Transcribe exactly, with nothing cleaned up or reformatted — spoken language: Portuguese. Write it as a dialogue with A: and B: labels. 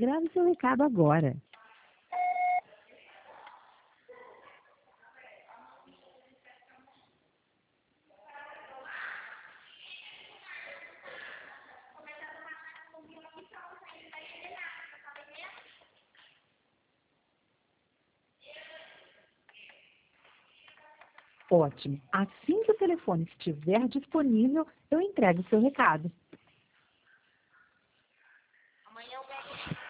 A: Grave seu recado agora. Ótimo. Assim que o telefone estiver disponível, eu entrego o seu recado.
B: Amanhã eu pego.